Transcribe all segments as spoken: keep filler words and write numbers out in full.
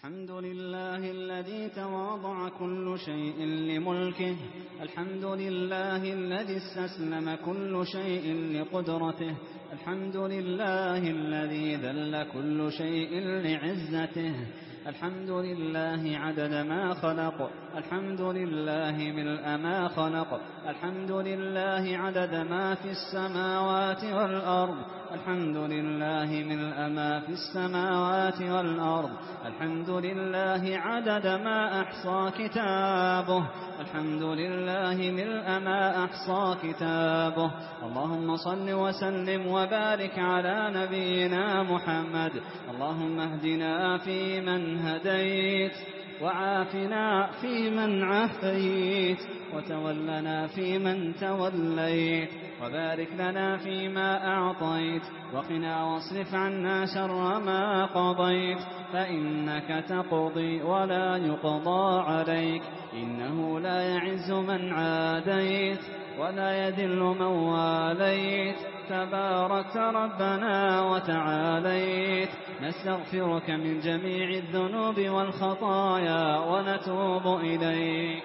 الحمد لله الذي تواضع كل شيء لملكه، الحمد لله الذي استسلم كل شيء لقدرته، الحمد لله الذي ذل كل شيء لعزته، الحمد لله عدد ما خلق، الحمد لله ملء ما خلق، الحمد لله عدد ما في السماوات والأرض، الحمد لله ملء ما في السماوات والأرض، الحمد لله عدد ما أحصى كتابه، الحمد لله ملء ما أحصى كتابه. اللهم صل وسلم وبارك على نبينا محمد. اللهم اهدنا فيمن هديت، وعافنا فيمن عافيت، وتولنا فيمن توليت، وبارك لنا فيما أعطيت، وقنا واصرف عنا شر ما قضيت، فإنك تقضي ولا يقضى عليك، إنه لا يعز من عاديت ولا يذل من واليت، تباركت ربنا وتعاليت. نستغفرك من جميع الذنوب والخطايا ونتوب إليك.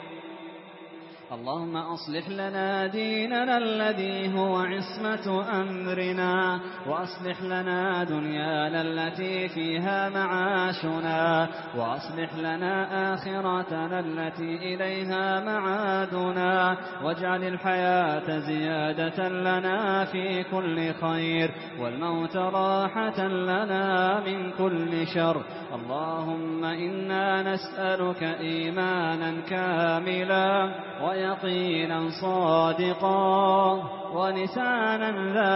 اللهم أصلح لنا ديننا الذي هو عصمة أمرنا، وأصلح لنا دنيانا التي فيها معاشنا، وأصلح لنا آخرتنا التي إليها معادنا، واجعل الحياة زيادة لنا في كل خير، والموت راحة لنا من كل شر. اللهم إنا نسألك إيمانا كاملا، ويقينا صادقا، ولسانا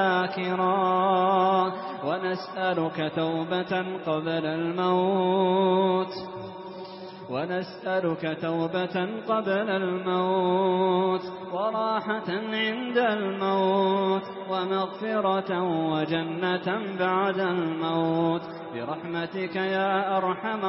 ذاكرا، ونسألك توبة قبل الموت ونسألك توبة قبل الموت، وراحة عند الموت، ومغفرة وجنة بعد الموت، برحمتك يا أرحم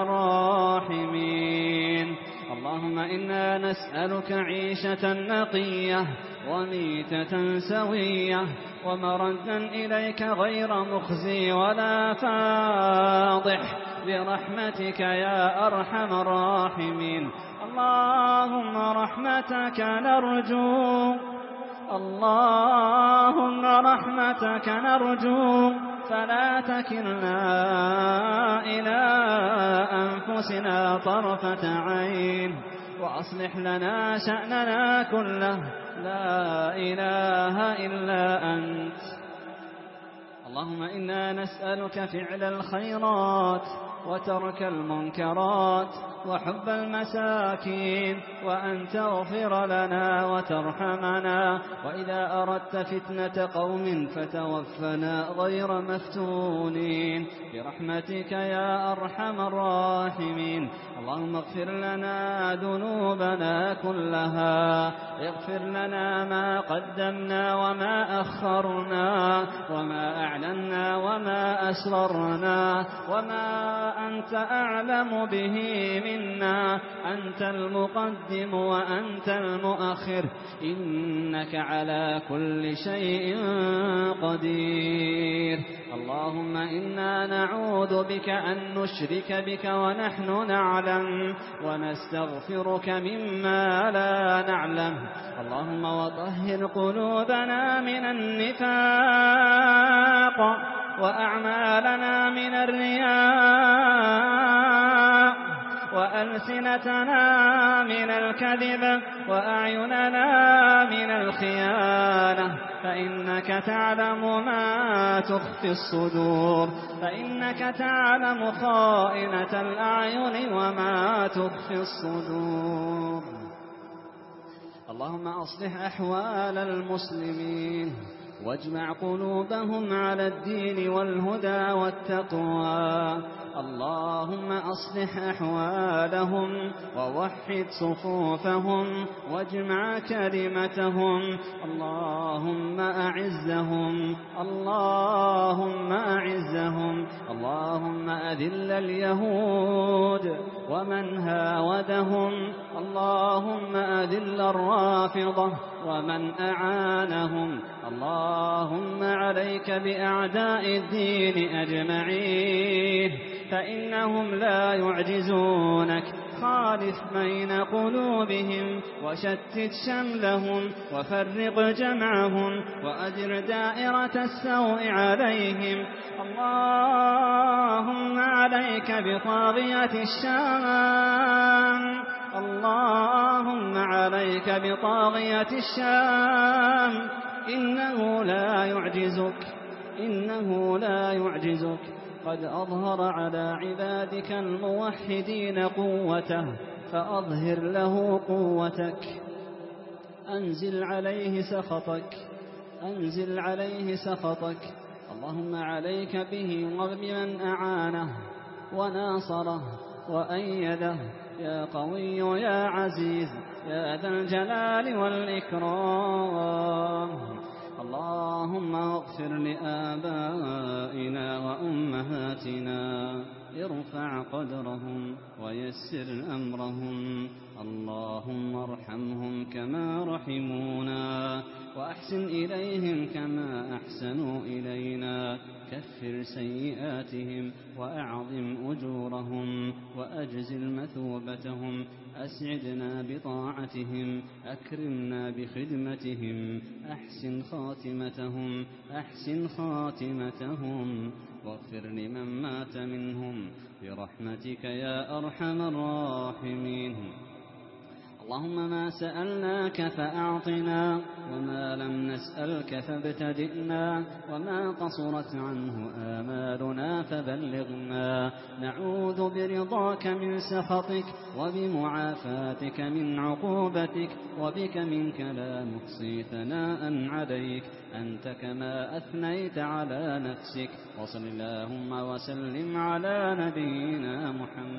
الراحمين. اللهم إنا نسألك عيشة نقية، وميتة سوية، ومردا إليك غير مخزي ولا فاضح، برحمتك يا أرحم الراحمين. اللهم رحمتك نرجو اللهم رحمتك نرجو، فلا تكلنا إلى أنفسنا طرفة عين، وأصلح لنا شأننا كله، لا إله إلا أنت. اللهم إنا نسألك فعل الخيرات، وترك المنكرات، وحب المساكين، وأن تغفر لنا وترحمنا، وإذا أردت فتنة قوم فتوفنا غير مفتونين، برحمتك يا أرحم الراحمين. اللهم اغفر لنا ذنوبنا كلها، اغفر لنا ما قدمنا وما أخرنا، وما أعلنا وما أسررنا، وما أنت أعلم به منا، أنت المقدم وأنت المؤخر، إنك على كل شيء قدير. اللهم إنا نعوذ بك أن نشرك بك ونحن نعلم، ونستغفرك مما لا نعلم. اللهم وطهر قلوبنا من النفاق، وأعمالنا من الرياء، وألسنتنا من الكذب، وأعيننا من الخيانة، فإنك تعلم ما تخفي الصدور، فإنك تعلم خائنة الأعين وما تخفي الصدور. اللهم أصلح أحوال المسلمين، واجمع قلوبهم على الدين والهدى والتقوى. اللهم أصلح أحوالهم، ووحد صفوفهم، واجمع كلمتهم. اللهم أعزهم اللهم أعزهم اللهم أذل اليهود ومن هاودهم. اللهم أذل الرافضة ومن أعانهم. اللهم عليك بأعداء الدين أجمعين، فإنهم لا يعجزونك. خالف بين قلوبهم وشتت شملهم وفرق جمعهم وأدر دائرة السوء عليهم. اللهم عليك بطاغية الشام اللهم عليك بطاغية الشام إنه لا يعجزك إنه لا يعجزك. قد أظهر على عبادك الموحدين قوته فأظهر له قوتك. أنزل عليه سخطك أنزل عليه سخطك. اللهم عليك به وبمن أعانه وناصره وأيده يا قوي يا عزيز يا ذا الجلال والإكرام. اللهم اغفر لآبائنا وأمهاتنا ارفع قدرهم ويسر أمرهم. اللهم ارحمهم كما رحمونا وأحسن إليهم كما أحسنوا إلينا. كفر سيئاتهم وأعظم أجورهم وأجزل مثوبتهم. أسعدنا بطاعتهم أكرمنا بخدمتهم. أحسن خاتمتهم أحسن خاتمتهم واغفر لمن مات منهم برحمتك يا أرحم الراحمين. اللهم ما سألناك فأعطنا وما لم نسألك فابتدئنا وما قصرت عنه آمالنا فبلغنا. نعوذ برضاك من سخطك وبمعافاتك من عقوبتك وبك منك لا نحصي ثناء عليك أنت كما أثنيت على نفسك. وصل اللهم وسلم على نبينا محمد